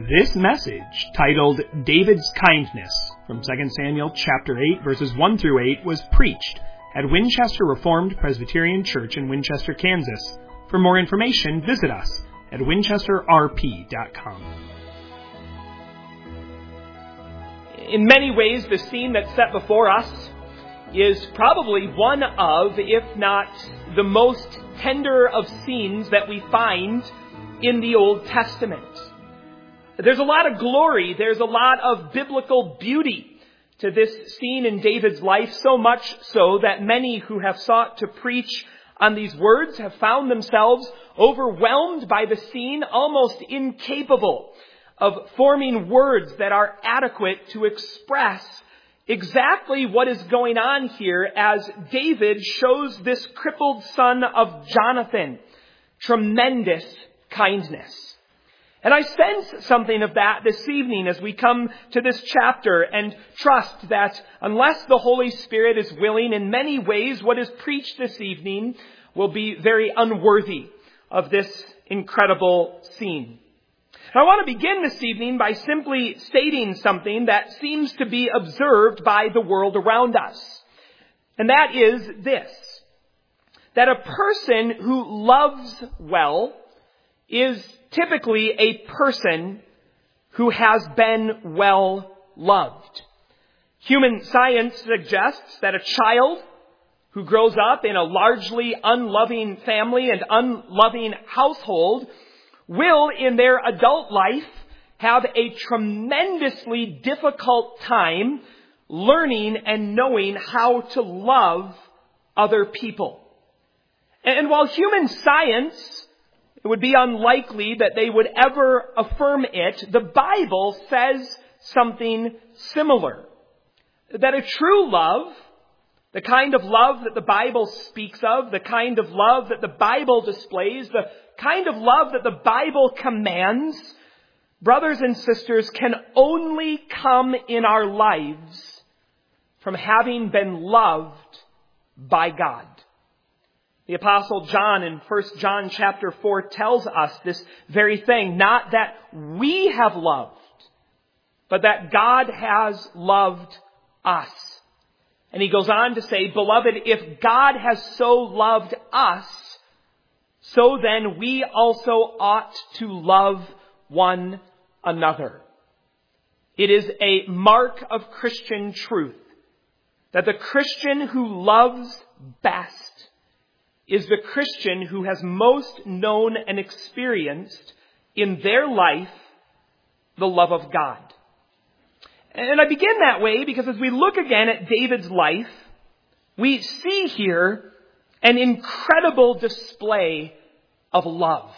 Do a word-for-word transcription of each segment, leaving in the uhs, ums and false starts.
This message, titled David's Kindness, from Second Samuel chapter eight, verses one through eight, was preached at Winchester Reformed Presbyterian Church in Winchester, Kansas. For more information, visit us at winchester r p dot com. In many ways, the scene that's set before us is probably one of, if not the most tender of scenes that we find in the Old Testament. There's a lot of glory, there's a lot of biblical beauty to this scene in David's life, so much so that many who have sought to preach on these words have found themselves overwhelmed by the scene, almost incapable of forming words that are adequate to express exactly what is going on here as David shows this crippled son of Jonathan tremendous kindness. And I sense something of that this evening as we come to this chapter and trust that unless the Holy Spirit is willing, in many ways what is preached this evening will be very unworthy of this incredible scene. I want to begin this evening by simply stating something that seems to be observed by the world around us. And that is this, that a person who loves well is typically a person who has been well loved. Human science suggests that a child who grows up in a largely unloving family and unloving household will, in their adult life, have a tremendously difficult time learning and knowing how to love other people. And while human science, it would be unlikely that they would ever affirm it, the Bible says something similar. That a true love, the kind of love that the Bible speaks of, the kind of love that the Bible displays, the kind of love that the Bible commands, brothers and sisters, can only come in our lives from having been loved by God. The Apostle John in First John chapter four tells us this very thing, not that we have loved, but that God has loved us. And he goes on to say, beloved, if God has so loved us, so then we also ought to love one another. It is a mark of Christian truth that the Christian who loves best is the Christian who has most known and experienced in their life the love of God. And I begin that way because as we look again at David's life, we see here an incredible display of love.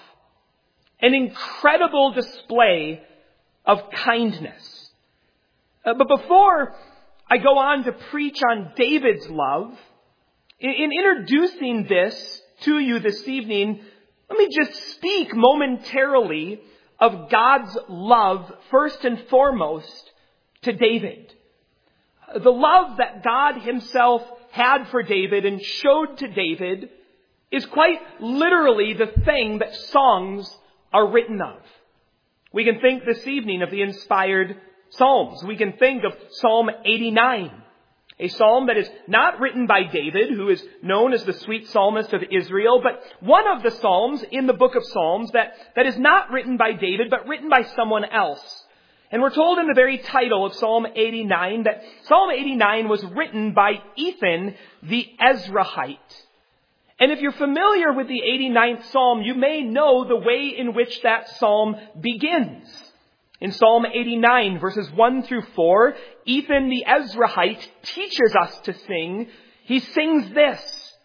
An incredible display of kindness. Uh, but before I go on to preach on David's love, in, in introducing this to you this evening, let me just speak momentarily of God's love first and foremost to David. The love that God himself had for David and showed to David is quite literally the thing that songs are written of. We can think this evening of the inspired Psalms. We can think of Psalm eighty-nine, a psalm that is not written by David, who is known as the sweet psalmist of Israel, but one of the psalms in the book of Psalms that, that is not written by David, but written by someone else. And we're told in the very title of Psalm eighty-nine that Psalm eighty-nine was written by Ethan the Ezrahite. And if you're familiar with the eighty-ninth Psalm, you may know the way in which that psalm begins. In Psalm eighty-nine, verses one through four, Ethan the Ezrahite teaches us to sing. He sings this,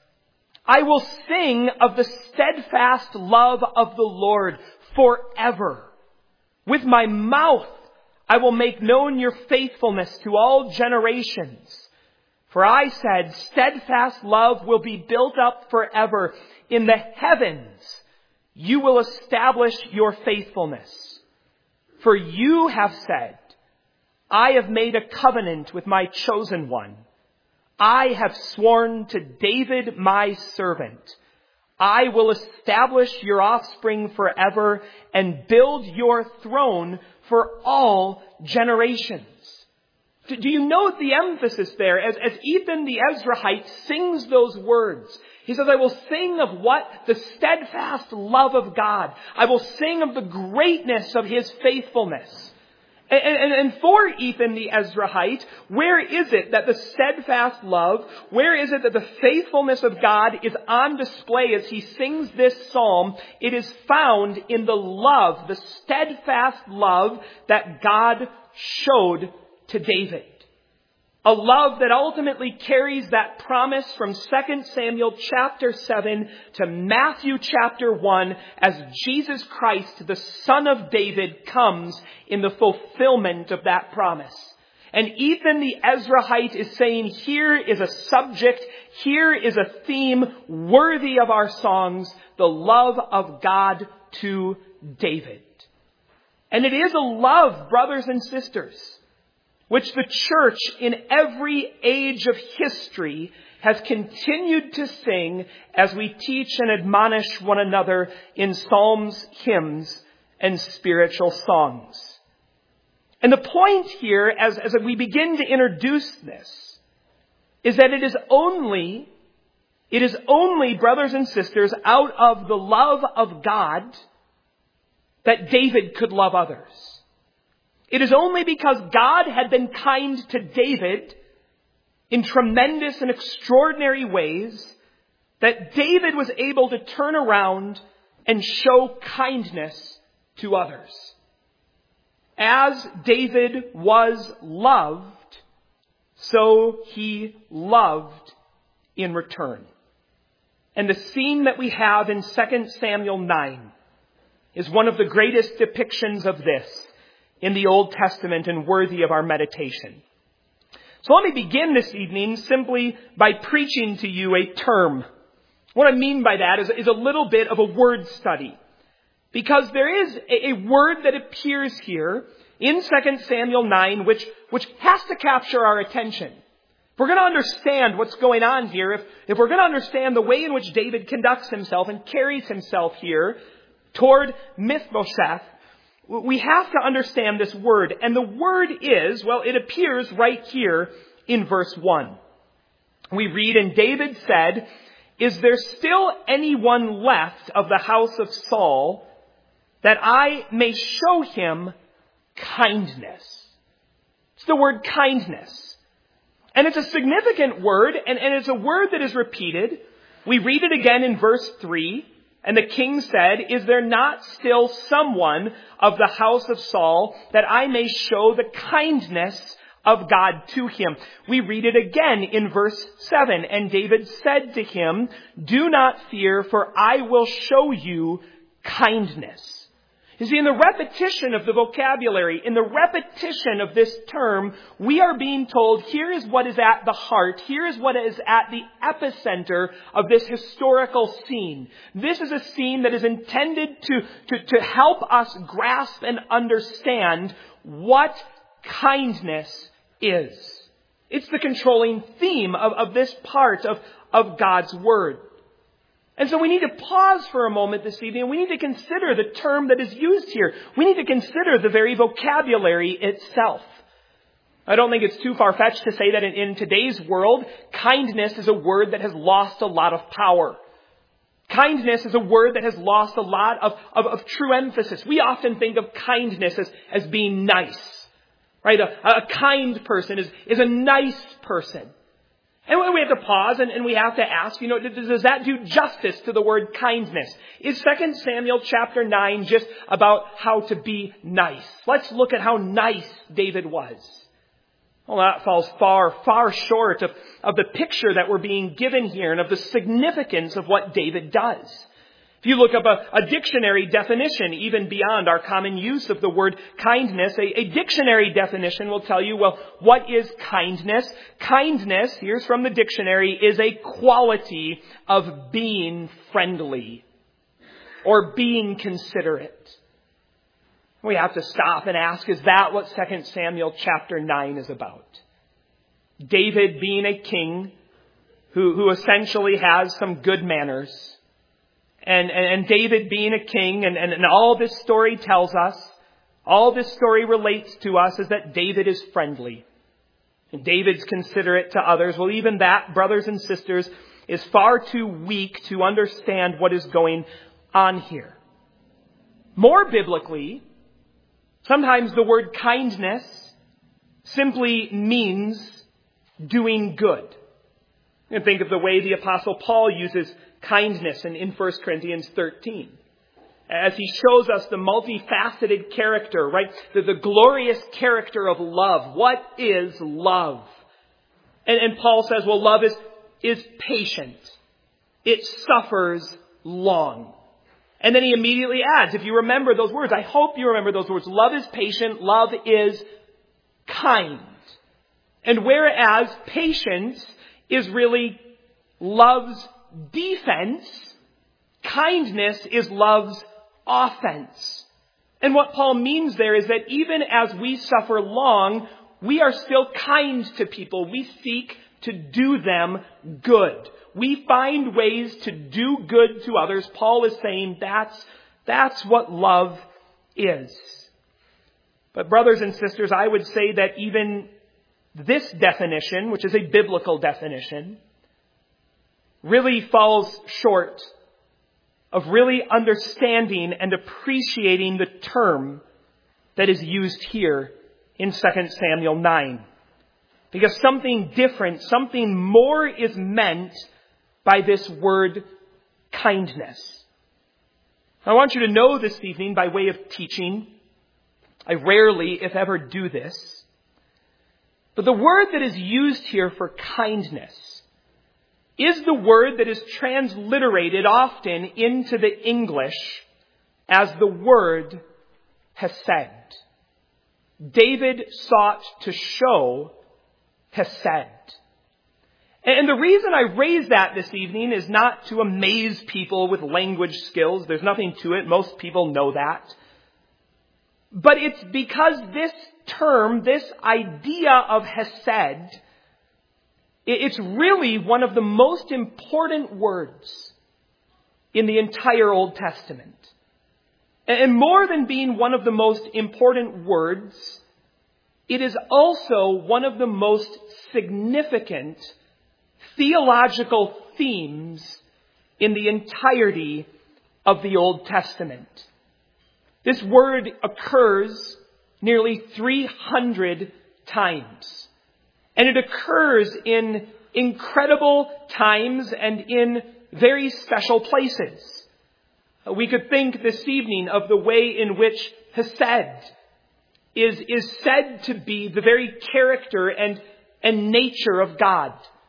I will sing of the steadfast love of the Lord forever. With my mouth I will make known your faithfulness to all generations. For I said, steadfast love will be built up forever. In the heavens, you will establish your faithfulness. For you have said, I have made a covenant with my chosen one. I have sworn to David, my servant. I will establish your offspring forever and build your throne for all generations. Do you note the emphasis there as, as Ethan the Ezrahite sings those words? He says, I will sing of what? The steadfast love of God. I will sing of the greatness of His faithfulness. And, and, and for Ethan the Ezrahite, where is it that the steadfast love, where is it that the faithfulness of God is on display as he sings this psalm? It is found in the love, the steadfast love that God showed to David. A love that ultimately carries that promise from Second Samuel chapter seven to Matthew chapter one as Jesus Christ, the Son of David, comes in the fulfillment of that promise. And Ethan the Ezrahite is saying, here is a subject, here is a theme worthy of our songs, the love of God to David. And it is a love, brothers and sisters, which the church in every age of history has continued to sing as we teach and admonish one another in psalms, hymns, and spiritual songs. And the point here, as, as we begin to introduce this, is that it is only, it is only, brothers and sisters, out of the love of God that David could love others. It is only because God had been kind to David in tremendous and extraordinary ways that David was able to turn around and show kindness to others. As David was loved, so he loved in return. And the scene that we have in Second Samuel nine is one of the greatest depictions of this in the Old Testament and worthy of our meditation. So let me begin this evening simply by preaching to you a term. What I mean by that is, is a little bit of a word study. Because there is a, a word that appears here in Second Samuel nine which, which has to capture our attention. If we're going to understand what's going on here, if, if we're going to understand the way in which David conducts himself and carries himself here toward Mephibosheth, we have to understand this word. And the word is, well, it appears right here in verse one. We read, and David said, is there still anyone left of the house of Saul that I may show him kindness? It's the word kindness. And it's a significant word, and, and it's a word that is repeated. We read it again in verse three. And the king said, is there not still someone of the house of Saul that I may show the kindness of God to him? We read it again in verse seven. And David said to him, do not fear, for I will show you kindness. You see, in the repetition of the vocabulary, in the repetition of this term, we are being told, here is what is at the heart, here is what is at the epicenter of this historical scene. This is a scene that is intended to, to, to help us grasp and understand what kindness is. It's the controlling theme of, of this part of, of God's Word. And so we need to pause for a moment this evening. We need to consider the term that is used here. We need to consider the very vocabulary itself. I don't think it's too far-fetched to say that in, in today's world, kindness is a word that has lost a lot of power. Kindness is a word that has lost a lot of, of, of true emphasis. We often think of kindness as, as being nice. Right? A, a kind person is, is a nice person. And we have to pause and, and we have to ask, you know, does that do justice to the word kindness? Is Second Samuel chapter nine just about how to be nice? Let's look at how nice David was. Well, that falls far, far short of, of the picture that we're being given here and of the significance of what David does. If you look up a, a dictionary definition, even beyond our common use of the word kindness, a, a dictionary definition will tell you, well, what is kindness? Kindness, here's from the dictionary, is a quality of being friendly or being considerate. We have to stop and ask, is that what Second Samuel chapter nine is about? David being a king who, who essentially has some good manners, And, and, and David being a king, and, and, and all this story tells us, all this story relates to us, is that David is friendly. And David's considerate to others. Well, even that, brothers and sisters, is far too weak to understand what is going on here. More biblically, sometimes the word kindness simply means doing good. And think of the way the Apostle Paul uses kindness in, in First Corinthians thirteen. As he shows us the multifaceted character, right? The, the glorious character of love. What is love? And, and Paul says, well, love is, is patient. It suffers long. And then he immediately adds, if you remember those words, I hope you remember those words. Love is patient. Love is kind. And whereas patience is really love's defense, kindness is love's offense. And what Paul means there is that even as we suffer long, we are still kind to people. We seek to do them good. We find ways to do good to others. Paul is saying that's, that's what love is. But brothers and sisters, I would say that even this definition, which is a biblical definition, really falls short of really understanding and appreciating the term that is used here in Second Samuel nine. Because something different, something more is meant by this word kindness. I want you to know this evening by way of teaching. I rarely, if ever, do this. But the word that is used here for kindness is the word that is transliterated often into the English as the word hesed. David sought to show hesed. And the reason I raise that this evening is not to amaze people with language skills. There's nothing to it. Most people know that. But it's because this term, this idea of hesed, it's really one of the most important words in the entire Old Testament. And more than being one of the most important words, it is also one of the most significant theological themes in the entirety of the Old Testament. This word occurs nearly three hundred times. And it occurs in incredible times and in very special places. We could think this evening of the way in which hesed is, is said to be the very character and, and nature of God.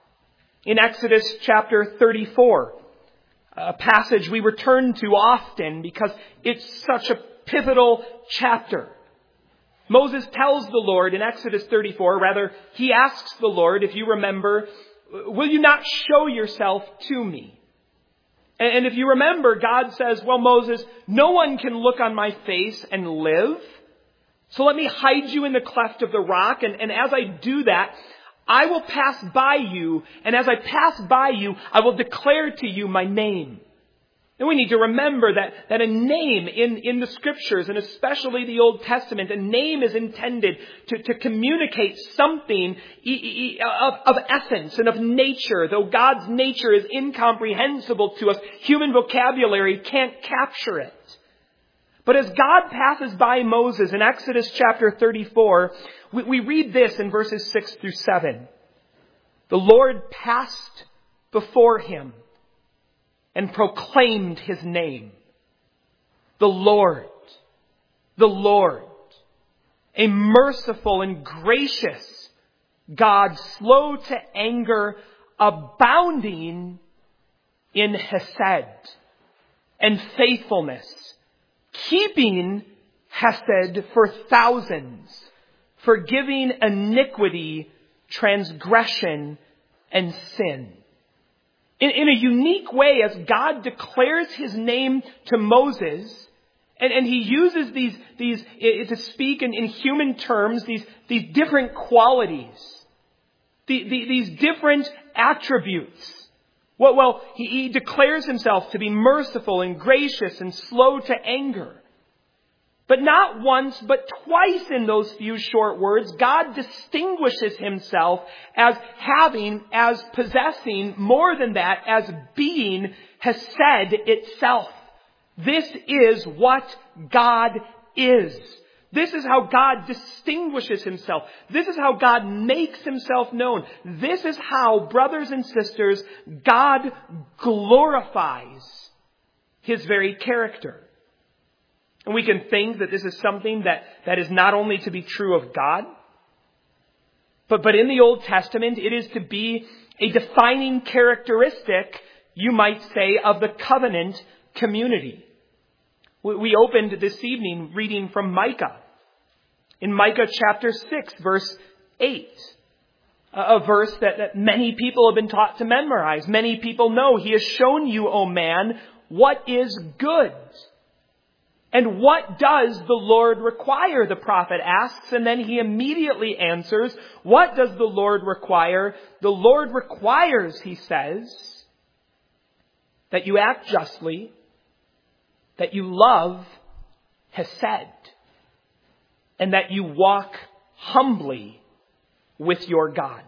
In Exodus chapter thirty-four, a passage we return to often because it's such a pivotal chapter. Moses tells the Lord in Exodus thirty-four, rather, he asks the Lord, if you remember, will you not show yourself to me? And if you remember, God says, well, Moses, no one can look on my face and live. So let me hide you in the cleft of the rock. And, and as I do that, I will pass by you. And as I pass by you, I will declare to you my name. And we need to remember that, that a name in, in the Scriptures, and especially the Old Testament, a name is intended to, to communicate something of, of essence and of nature. Though God's nature is incomprehensible to us, human vocabulary can't capture it. But as God passes by Moses in Exodus chapter thirty-four, we, we read this in verses six through seven. The Lord passed before him and proclaimed his name. The Lord, the Lord, a merciful and gracious God, slow to anger, abounding in hesed and faithfulness, keeping hesed for thousands, forgiving iniquity, transgression, and sin. In, in a unique way, as God declares his name to Moses, and, and he uses these, these to speak in, in human terms, these, these different qualities, the, the, these different attributes Well, well he, he declares himself to be merciful and gracious and slow to anger. But not once, but twice in those few short words, God distinguishes himself as having, as possessing, more than that, as being Hesed itself. This is what God is. This is how God distinguishes himself. This is how God makes himself known. This is how, brothers and sisters, God glorifies his very character. And we can think that this is something that, that is not only to be true of God, but, but in the Old Testament, it is to be a defining characteristic, you might say, of the covenant community. We opened this evening reading from Micah. In Micah chapter six, verse eight. A verse that, that many people have been taught to memorize. Many people know. He has shown you, O man, what is good. And what does the Lord require? The prophet asks, and then he immediately answers, what does the Lord require? The Lord requires, he says, that you act justly, that you love Hesed, and that you walk humbly with your God.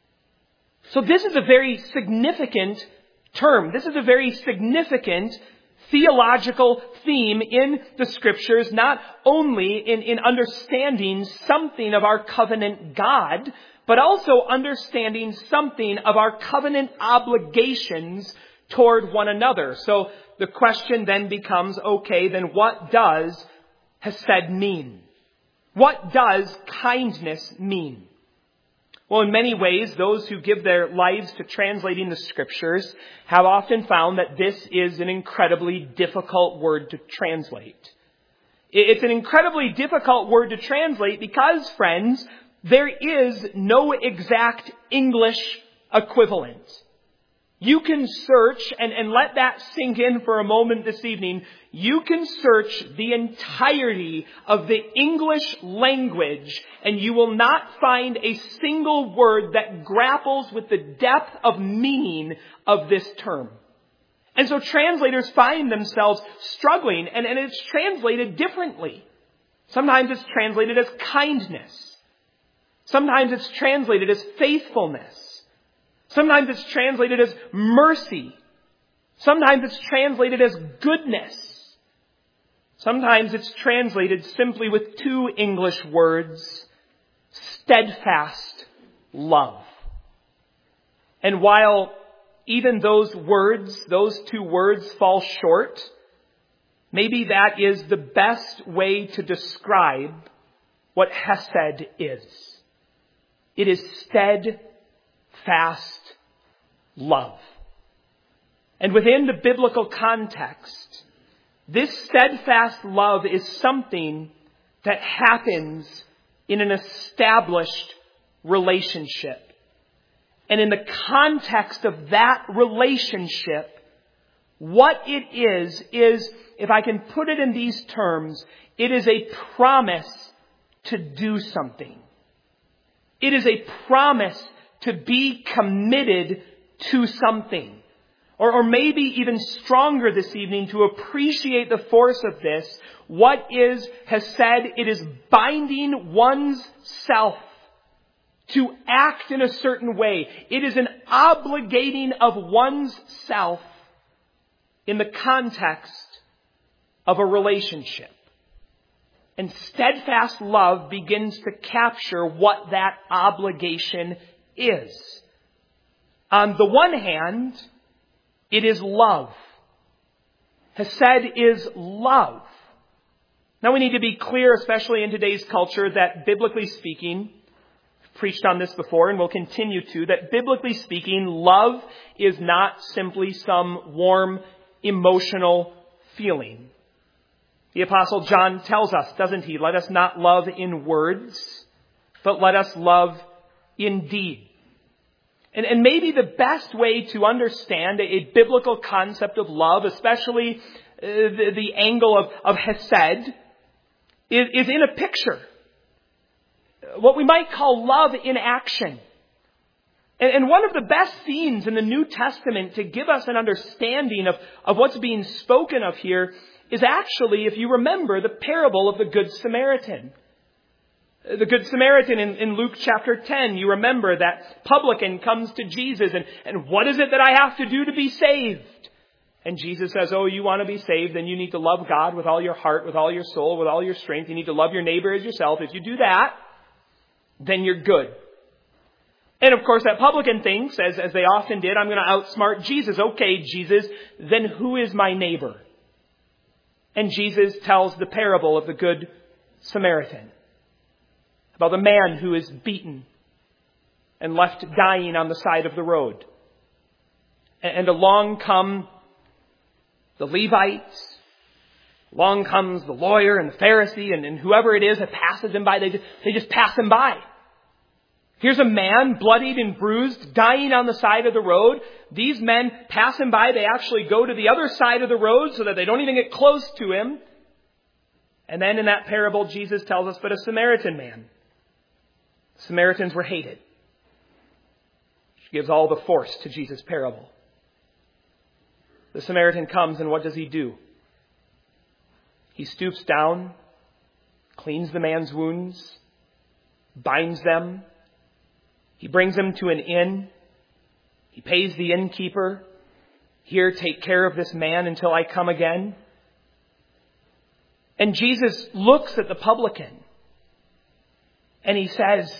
So this is a very significant term. This is a very significant theological theme in the Scriptures, not only in, in understanding something of our covenant God, but also understanding something of our covenant obligations toward one another. So the question then becomes, okay, then what does Hesed mean? What does kindness mean? Well, in many ways, those who give their lives to translating the Scriptures have often found that this is an incredibly difficult word to translate. It's an incredibly difficult word to translate because, friends, there is no exact English equivalent. You can search, and, and let that sink in for a moment this evening, you can search the entirety of the English language and you will not find a single word that grapples with the depth of meaning of this term. And so translators find themselves struggling, and, and it's translated differently. Sometimes it's translated as kindness. Sometimes it's translated as faithfulness. Sometimes it's translated as mercy. Sometimes it's translated as goodness. Sometimes it's translated simply with two English words, steadfast love. And while even those words, those two words fall short, maybe that is the best way to describe what Hesed is. It is steadfast love. And within the biblical context, this steadfast love is something that happens in an established relationship. And in the context of that relationship, what it is, is, if I can put it in these terms, it is a promise to do something. It is a promise to be committed to something. Or, or maybe even stronger this evening, to appreciate the force of this, what is Hesed? It is binding one's self to act in a certain way. It is an obligating of one's self in the context of a relationship. And steadfast love begins to capture what that obligation is. On the one hand, it is love. Hesed is love. Now we need to be clear, especially in today's culture, that biblically speaking, I've preached on this before and will continue to, that biblically speaking, love is not simply some warm, emotional feeling. The Apostle John tells us, doesn't he? Let us not love in words, but let us love in deed. And, and maybe the best way to understand a, a biblical concept of love, especially uh, the, the angle of, of Hesed, is, is in a picture. What we might call love in action. And, and one of the best scenes in the New Testament to give us an understanding of, of what's being spoken of here is actually, if you remember, the parable of the Good Samaritan. The Good Samaritan in, in Luke chapter ten, you remember that publican comes to Jesus and, and what is it that I have to do to be saved? And Jesus says, oh, you want to be saved, then you need to love God with all your heart, with all your soul, with all your strength. You need to love your neighbor as yourself. If you do that, then you're good. And of course, that publican thinks, as, as they often did, I'm going to outsmart Jesus. Okay, Jesus, then who is my neighbor? And Jesus tells the parable of the Good Samaritan, about the man who is beaten and left dying on the side of the road. And along come the Levites, along comes the lawyer and the Pharisee and, and whoever it is that passes him by, they just, they just pass him by. Here's a man, bloodied and bruised, dying on the side of the road. These men pass him by. They actually go to the other side of the road so that they don't even get close to him. And then in that parable, Jesus tells us, but a Samaritan man. Samaritans were hated. Which gives all the force to Jesus' parable. The Samaritan comes and what does he do? He stoops down, cleans the man's wounds, binds them. He brings him to an inn. He pays the innkeeper, here, take care of this man until I come again. And Jesus looks at the publican and he says,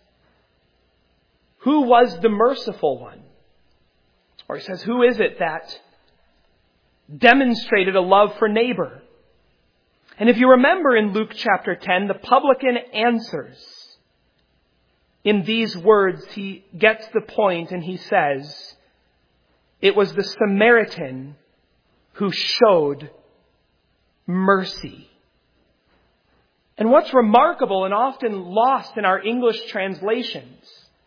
who was the merciful one? Or he says, who is it that demonstrated a love for neighbor? And if you remember in Luke chapter ten, the publican answers. In these words, he gets the point and he says, it was the Samaritan who showed mercy. And what's remarkable and often lost in our English translations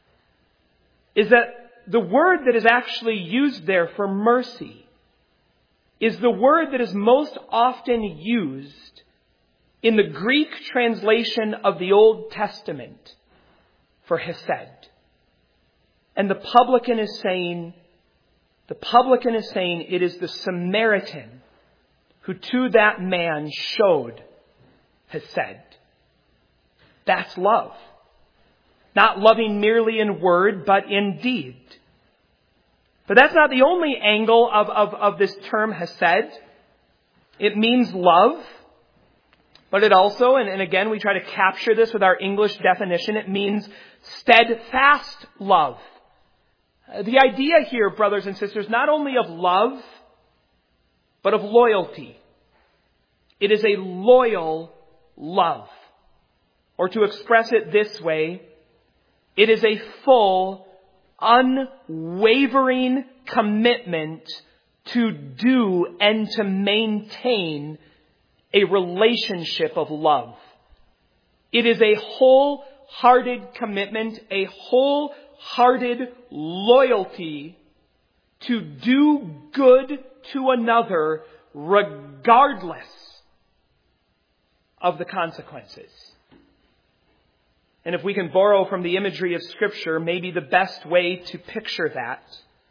is that the word that is actually used there for mercy is the word that is most often used in the Greek translation of the Old Testament for hesed. And the publican is saying, the publican is saying it is the Samaritan who to that man showed hesed. That's love. Not loving merely in word, but in deed. But that's not the only angle of, of, of this term hesed. It means love. But it also, and, and again we try to capture this with our English definition, it means steadfast love. The idea here, brothers and sisters, not only of love, but of loyalty. It is a loyal love. Or to express it this way, it is a full, unwavering commitment to do and to maintain a relationship of love. It is a wholehearted commitment, a wholehearted loyalty to do good to another regardless of the consequences. And if we can borrow from the imagery of Scripture, maybe the best way to picture that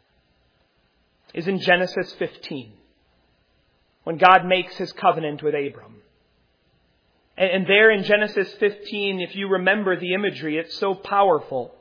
is in Genesis fifteen, when God makes his covenant with Abram. And, and there in Genesis fifteen, if you remember the imagery, it's so powerful.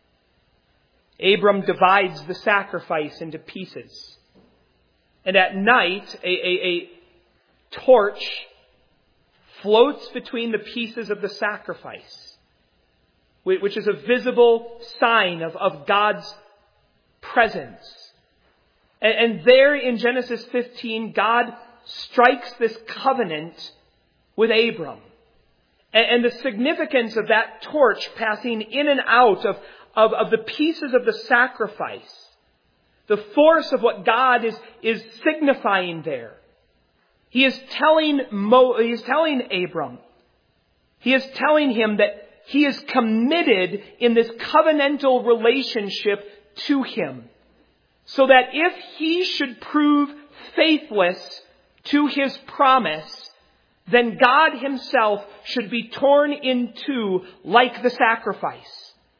Abram divides the sacrifice into pieces. And at night, a, a, a torch floats between the pieces of the sacrifice, which is a visible sign of, of God's presence. And, and there in Genesis fifteen, God strikes this covenant with Abram. And, and the significance of that torch passing in and out of, of, of the pieces of the sacrifice, the force of what God is, is signifying there. He is telling Mo, he is telling Abram, he is telling him that he is committed in this covenantal relationship to him. So that if he should prove faithless to his promise, then God himself should be torn in two like the sacrifice.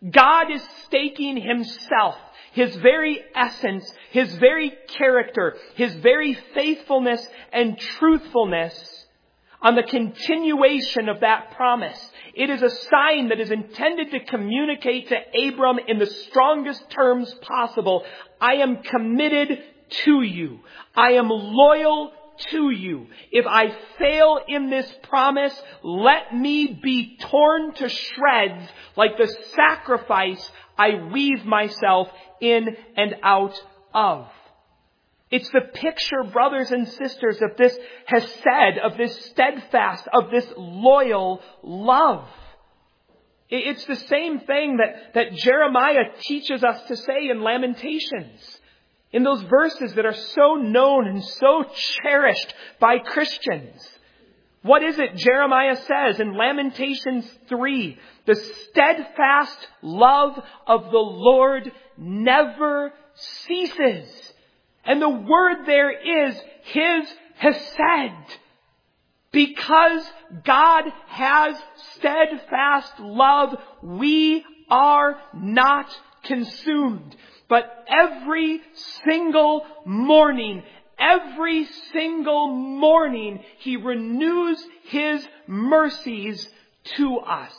God is staking himself, his very essence, his very character, his very faithfulness and truthfulness on the continuation of that promise. It is a sign that is intended to communicate to Abram in the strongest terms possible. I am committed to you. I am loyal to you. If I fail in this promise, let me be torn to shreds like the sacrifice I weave myself in and out of. It's the picture, brothers and sisters, of this hesed, of this steadfast, of this loyal love. It's the same thing that, that Jeremiah teaches us to say in Lamentations. In those verses that are so known and so cherished by Christians. What is it Jeremiah says in Lamentations three? The steadfast love of the Lord never ceases. And the word there is his hesed. Because God has steadfast love, we are not consumed. But every single morning, every single morning, he renews his mercies to us.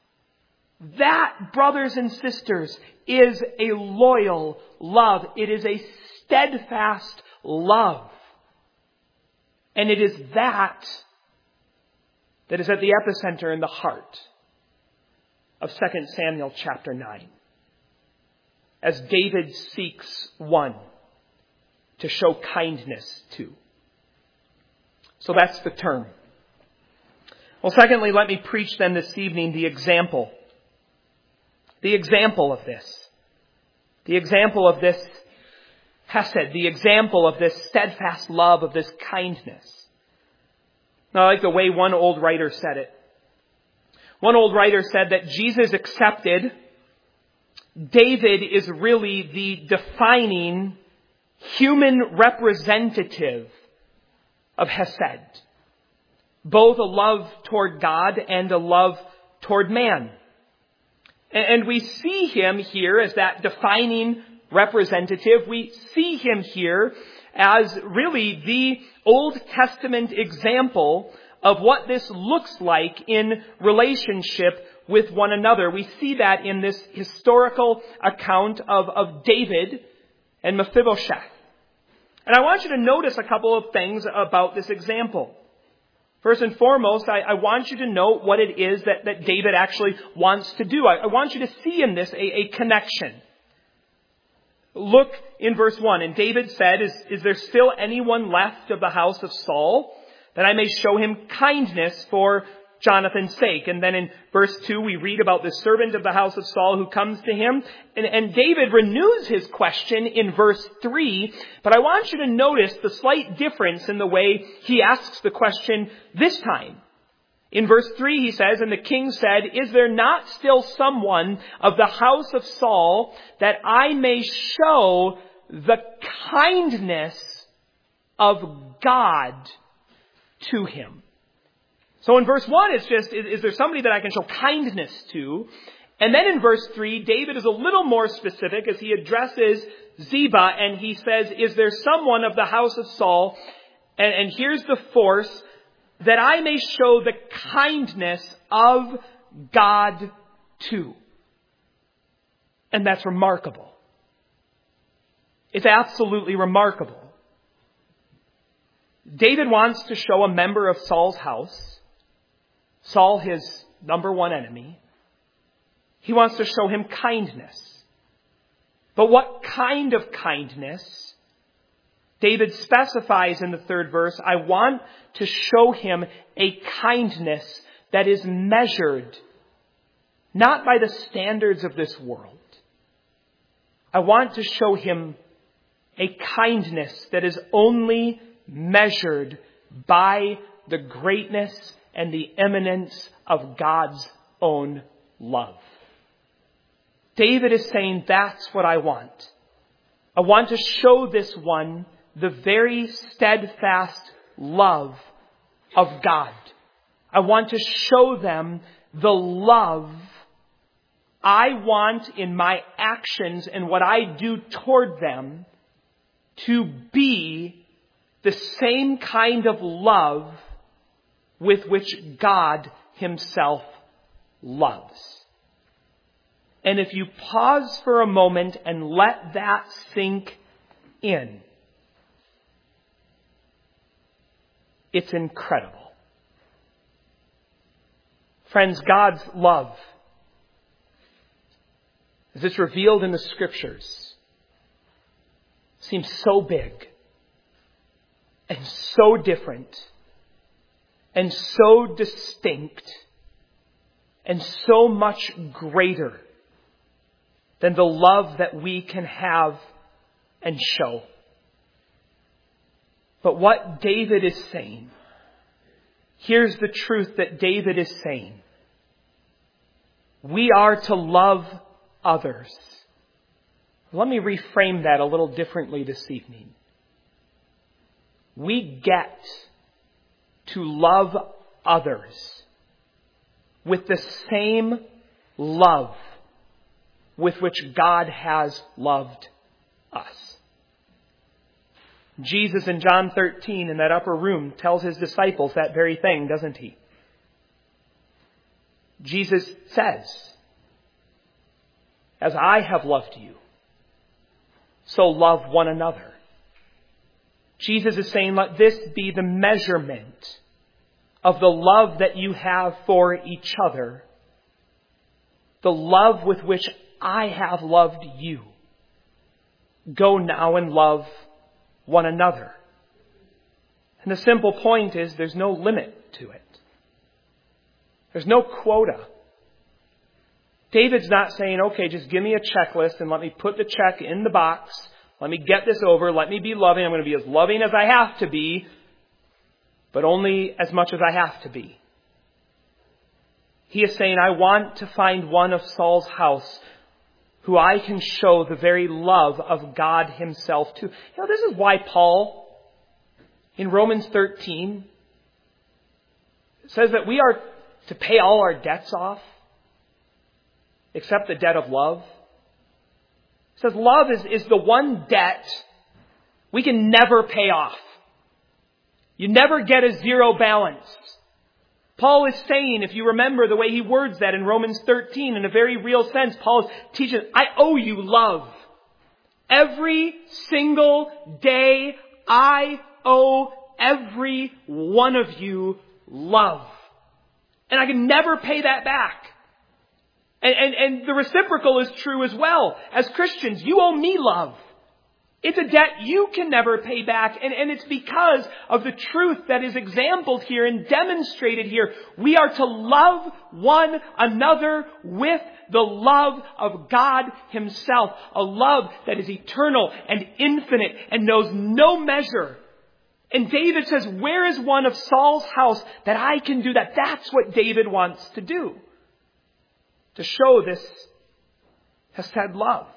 That, brothers and sisters, is a loyal love. It is a steadfast love. And it is that that is at the epicenter in the heart of Second Samuel chapter nine. As David seeks one to show kindness to. So that's the term. Well, secondly, let me preach then this evening the example. The example of this. The example of this hesed. The example of this steadfast love, of this kindness. Now, I like the way one old writer said it. One old writer said that Jesus accepted David is really the defining human representative of hesed. Both a love toward God and a love toward man. And we see him here as that defining representative. We see him here as really the Old Testament example of what this looks like in relationship with one another. We see that in this historical account of, of David and Mephibosheth. And I want you to notice a couple of things about this example. First and foremost, I, I want you to note what it is that, that David actually wants to do. I, I want you to see in this a, a connection. Look in verse one. And David said, is, is there still anyone left of the house of Saul that I may show him kindness for Jonathan's sake? And then in verse two, we read about the servant of the house of Saul who comes to him. And, and David renews his question in verse three. But I want you to notice the slight difference in the way he asks the question this time. In verse three, he says, and the king said, is there not still someone of the house of Saul that I may show the kindness of God to him? So in verse one, it's just, is, is there somebody that I can show kindness to? And then in verse three, David is a little more specific as he addresses Ziba and he says, is there someone of the house of Saul? And, and here's the force, that I may show the kindness of God to. And that's remarkable. It's absolutely remarkable. David wants to show a member of Saul's house, Saul his number one enemy, he wants to show him kindness. But what kind of kindness? David specifies in the third verse, I want to show him a kindness that is measured not by the standards of this world. I want to show him a kindness that is only measured by the greatness and the eminence of God's own love. David is saying, that's what I want. I want to show this one the very steadfast love of God. I want to show them the love I want in my actions and what I do toward them to be the same kind of love with which God Himself loves. And if you pause for a moment and let that sink in, it's incredible. Friends, God's love, as it's revealed in the Scriptures, seems so big and so different and so distinct and so much greater than the love that we can have and show. But what David is saying, here's the truth that David is saying. We are to love others. Let me reframe that a little differently this evening. We get to love others with the same love with which God has loved us. Jesus in John thirteen in that upper room tells His disciples that very thing, doesn't He? Jesus says, as I have loved you, so love one another. Jesus is saying, let this be the measurement of the love that you have for each other. The love with which I have loved you. Go now and love one another. And the simple point is there's no limit to it. There's no quota. David's not saying, okay, just give me a checklist and let me put the check in the box. Let me get this over. Let me be loving. I'm going to be as loving as I have to be, but only as much as I have to be. He is saying, I want to find one of Saul's house who I can show the very love of God Himself to. You know, this is why Paul, in Romans thirteen, says that we are to pay all our debts off, except the debt of love. He says love is, is the one debt we can never pay off. You never get a zero balance. Paul is saying, if you remember the way he words that in Romans thirteen, in a very real sense, Paul is teaching, I owe you love. Every single day, I owe every one of you love. And I can never pay that back. And, and, and the reciprocal is true as well. As Christians, you owe me love. It's a debt you can never pay back. And, and it's because of the truth that is exampled here and demonstrated here. We are to love one another with the love of God Himself. A love that is eternal and infinite and knows no measure. And David says, where is one of Saul's house that I can do that? That's what David wants to do. To show this hesed love.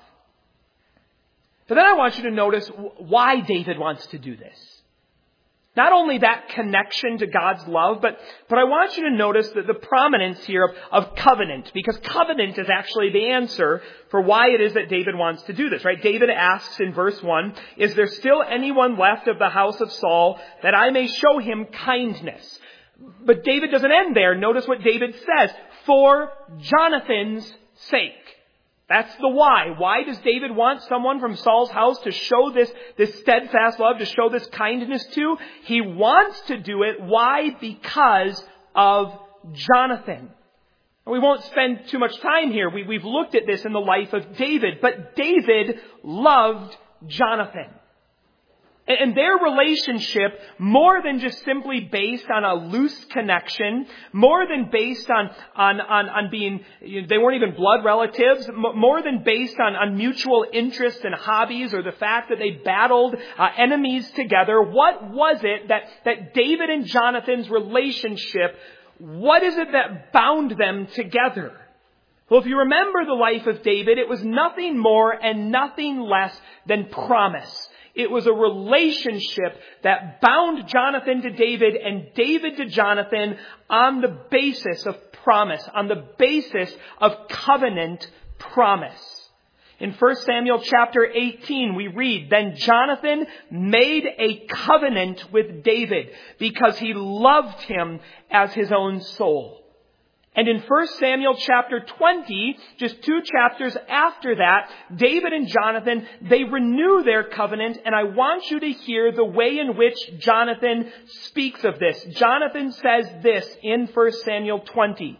But then I want you to notice why David wants to do this. Not only that connection to God's love, but, but I want you to notice that the prominence here of, of covenant, because covenant is actually the answer for why it is that David wants to do this, right? David asks in verse one, is there still anyone left of the house of Saul that I may show him kindness? But David doesn't end there. Notice what David says, for Jonathan's sake. That's the why. Why does David want someone from Saul's house to show this, this steadfast love, to show this kindness to? He wants to do it. Why? Because of Jonathan. And we won't spend too much time here. We, we've looked at this in the life of David. But David loved Jonathan. And their relationship, more than just simply based on a loose connection, more than based on, on, on, on being, they weren't even blood relatives, more than based on, on mutual interests and hobbies or the fact that they battled uh, enemies together, what was it that, that David and Jonathan's relationship, what is it that bound them together? Well, if you remember the life of David, it was nothing more and nothing less than promise. It was a relationship that bound Jonathan to David and David to Jonathan on the basis of promise, on the basis of covenant promise. In First Samuel chapter eighteen, we read, "Then Jonathan made a covenant with David because he loved him as his own soul." And in First Samuel chapter twenty, just two chapters after that, David and Jonathan, they renew their covenant, and I want you to hear the way in which Jonathan speaks of this. Jonathan says this in First Samuel twenty.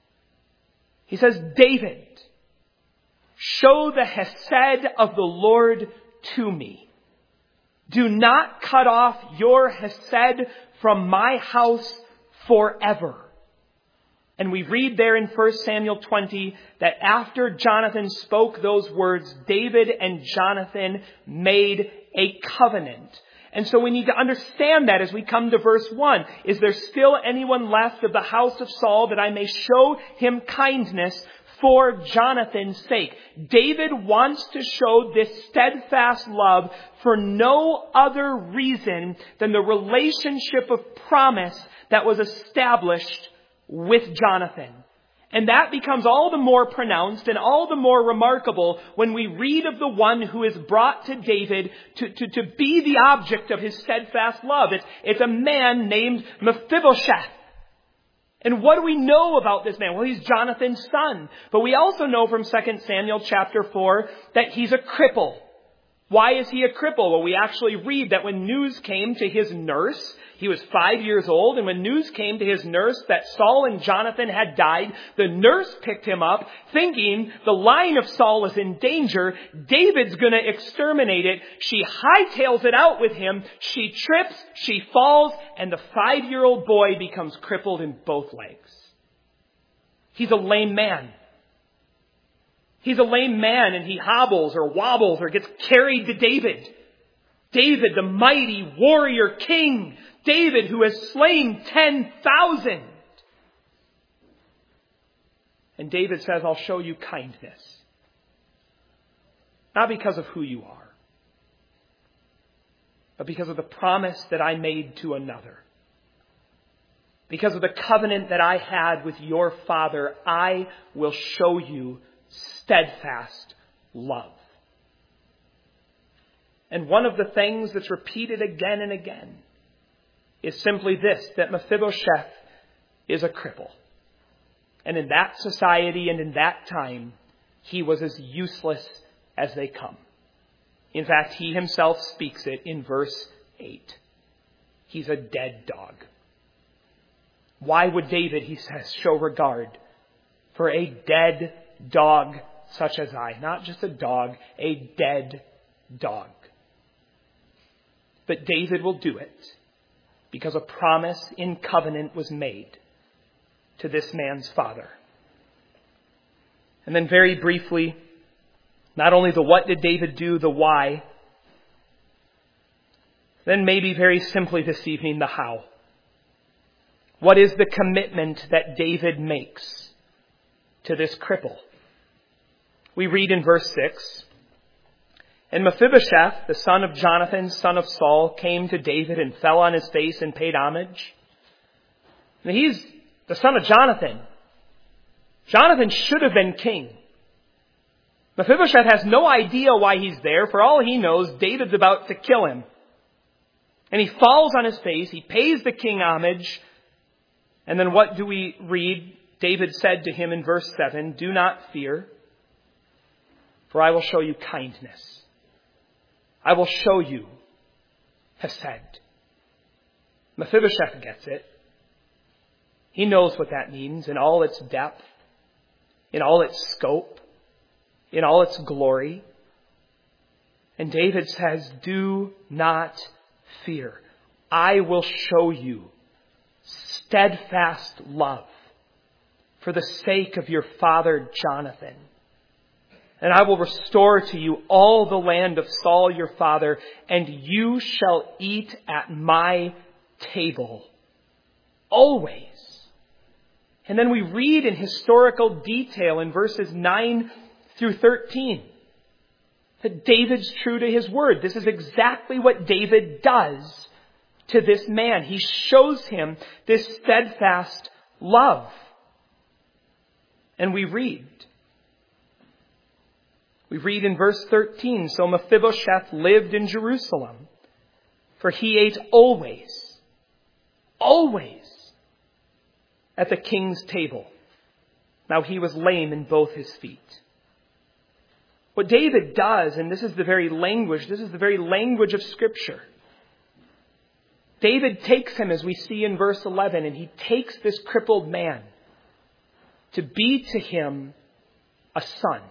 He says, "David, show the hesed of the Lord to me. Do not cut off your hesed from my house forever." And we read there in First Samuel twenty that after Jonathan spoke those words, David and Jonathan made a covenant. And so we need to understand that as we come to verse one. Is there still anyone left of the house of Saul that I may show him kindness for Jonathan's sake? David wants to show this steadfast love for no other reason than the relationship of promise that was established with Jonathan. And that becomes all the more pronounced and all the more remarkable when we read of the one who is brought to David to, to, to be the object of his steadfast love. It's, it's a man named Mephibosheth. And what do we know about this man? Well, he's Jonathan's son. But we also know from Second Samuel chapter four that he's a cripple. Why is he a cripple? Well, we actually read that when news came to his nurse, he was five years old, and when news came to his nurse that Saul and Jonathan had died, the nurse picked him up, thinking the line of Saul is in danger. David's going to exterminate it. She hightails it out with him. She trips, she falls, and the five-year-old boy becomes crippled in both legs. He's a lame man. He's a lame man, and he hobbles or wobbles or gets carried to David. David, the mighty warrior king. David, who has slain ten thousand. And David says, "I'll show you kindness." Not because of who you are, but because of the promise that I made to another. Because of the covenant that I had with your father, I will show you steadfast love. And one of the things that's repeated again and again is simply this, that Mephibosheth is a cripple. And in that society and in that time, he was as useless as they come. In fact, he himself speaks it in verse eight. He's a dead dog. Why would David, he says, show regard for a dead dog such as I? Not just a dog, a dead dog. But David will do it because a promise in covenant was made to this man's father. And then very briefly, not only the what did David do, the why. Then maybe very simply this evening, the how. What is the commitment that David makes to this cripple? We read in verse six, "And Mephibosheth, the son of Jonathan, son of Saul, came to David and fell on his face and paid homage." And he's the son of Jonathan. Jonathan should have been king. Mephibosheth has no idea why he's there. For all he knows, David's about to kill him. And he falls on his face. He pays the king homage. And then what do we read? David said to him in verse seven, "Do not fear, for I will show you kindness. I will show you hesed." Mephibosheth gets it. He knows what that means in all its depth, in all its scope, in all its glory. And David says, "Do not fear. I will show you steadfast love for the sake of your father Jonathan. And I will restore to you all the land of Saul your father, and you shall eat at my table always." And then we read in historical detail in verses nine through thirteen that David's true to his word. This is exactly what David does to this man. He shows him this steadfast love. And we read, We read in verse thirteen, so Mephibosheth lived in Jerusalem, for he ate always, always at the king's table. Now he was lame in both his feet. What David does, and this is the very language, this is the very language of Scripture. David takes him, as we see in verse eleven, and he takes this crippled man to be to him a son.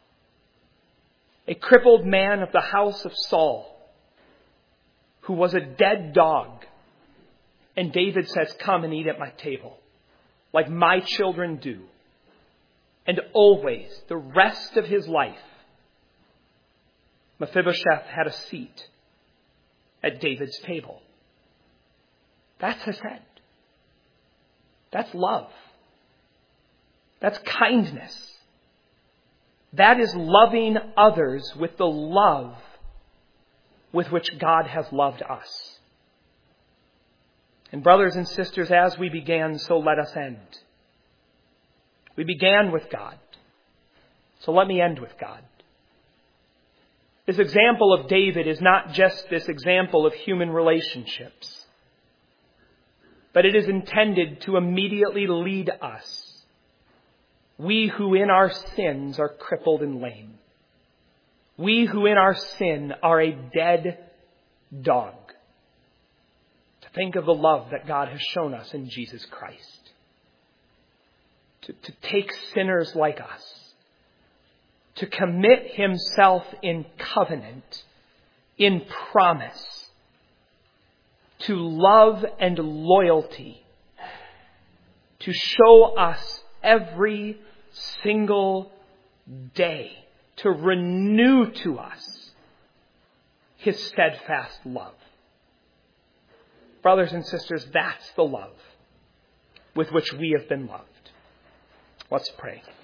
A crippled man of the house of Saul, who was a dead dog. And David says, come and eat at my table, like my children do. And always, the rest of his life, Mephibosheth had a seat at David's table. That's hesed. That's love. That's kindness. That is loving others with the love with which God has loved us. And brothers and sisters, as we began, so let us end. We began with God. So let me end with God. This example of David is not just this example of human relationships, but it is intended to immediately lead us, we who in our sins are crippled and lame, we who in our sin are a dead dog, to think of the love that God has shown us in Jesus Christ. To, to take sinners like us, to commit himself in covenant, in promise, to love and loyalty, to show us every single day, to renew to us his steadfast love. Brothers and sisters, that's the love with which we have been loved. Let's pray.